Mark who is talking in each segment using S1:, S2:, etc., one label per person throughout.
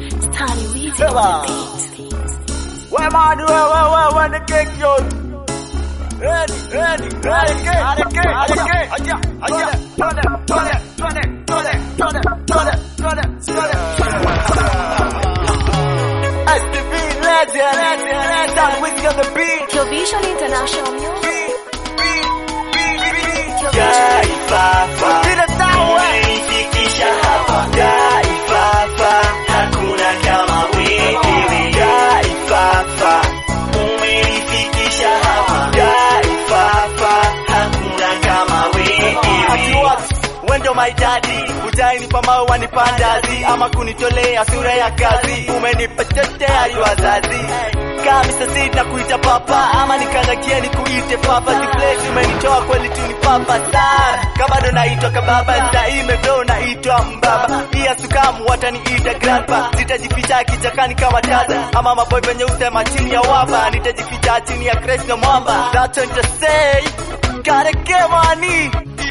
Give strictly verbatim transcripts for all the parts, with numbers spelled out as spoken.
S1: Stanley Weezy on the beat.
S2: Where man, where, where, where, where the cake, yo? Ready, ready, ready, cake, ready, cake, ready, cake. Aja, aja, turn it, turn it, turn it, turn it, turn it, turn it, turn it, turn it. S T V legend, legend, legend, Stanley Weezy on the beat.
S1: Provision International Music.
S3: Jaifafa, umenifikisha hapa. Jaifafa, hakuna kama wewe. Jaifafa, umenifikisha hapa. Jaifafa, hakuna kama wewe. Wendo my daddy, utainipa mawe wanipandazi, ama kunitolea sura ya kazi. Umenipa chote ya wazazi. Kama Mister Seed na kuita papa, ama nikanakia ni kuite papa. Siflex umenitoa kweli tu ni papa sana. Kama bado naitwa kababa, saa imebeo naitwa mbaba. Iya sukamu wataniita grandpa. Sitajificha kichakani kama dada, ama maboy penye usema chini ya waba. Nitajificha chini ya Chris na mwamba. That's what to say, gotta get money.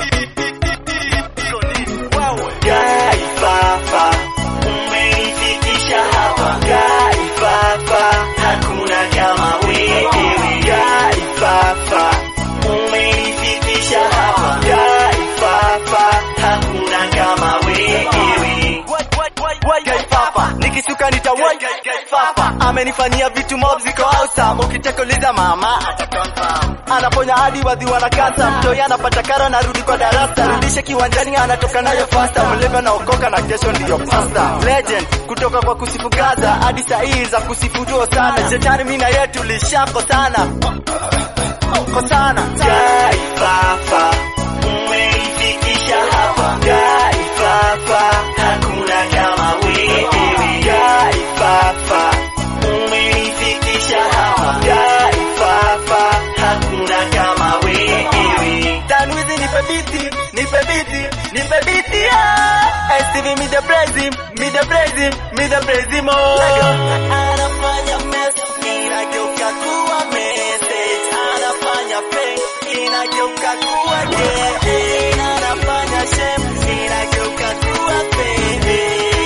S3: Jaifafa, umenifikisha hapa. Jaifafa, hakuna kama wewe. Jaifafa, umenifikisha hapa. Jaifafa, hakuna kama wewe. Jaifafa, nikisuka nitawai. Jaifafa, amenifanyia vitu mob ziko awesome. Ukitaka uliza mama atakonfirm. Anaponya hadi wadhi wanakasa. Mtoi anapata karo narudi kwa darasa. Rudisha kiwanjani anatoka nayo faster. Mleva na okoka na kesho ndiyo pasta. Legend kutoka kwa kusifu Gaza hadi saa za kusifu duo sana. Shetani mimi na yetu lishako sana. Ko sana. Jaifafa, umenifikisha hapa. Jaifafa, hakuna kama wewe. Jaifafa, umenifikisha hapa. Jaifafa, hakuna kama wewe. Stanley Weezy nipe biti, nipe biti, nipe biti ya. S T V me the praise, me the praise, me the praise mo. Anafanya mess, inageuka kuwa message. Anafanya fake, inageuka kuwa gay. Anafanya shame, inageuka kuwa fake.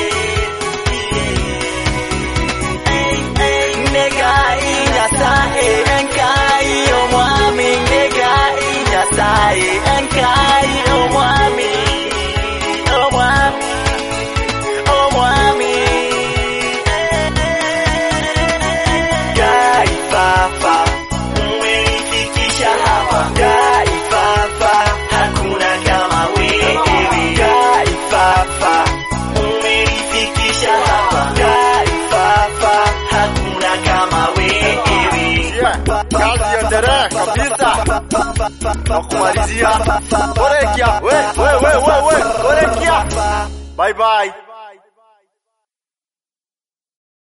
S3: Nega inyasae enkai omwami. Nega inyasae enkai omwami. Omwami, omwami. Jaifafa, umenifikisha hapa. Jaifafa, hakuna kama wewe. Jaifafa, umenifikisha hapa. Jaifafa, hakuna kama wewe.
S2: Kazi endelee kabisa. Nakumalizia. Korekia, we, we, we, we, we, Korekia. Bye bye.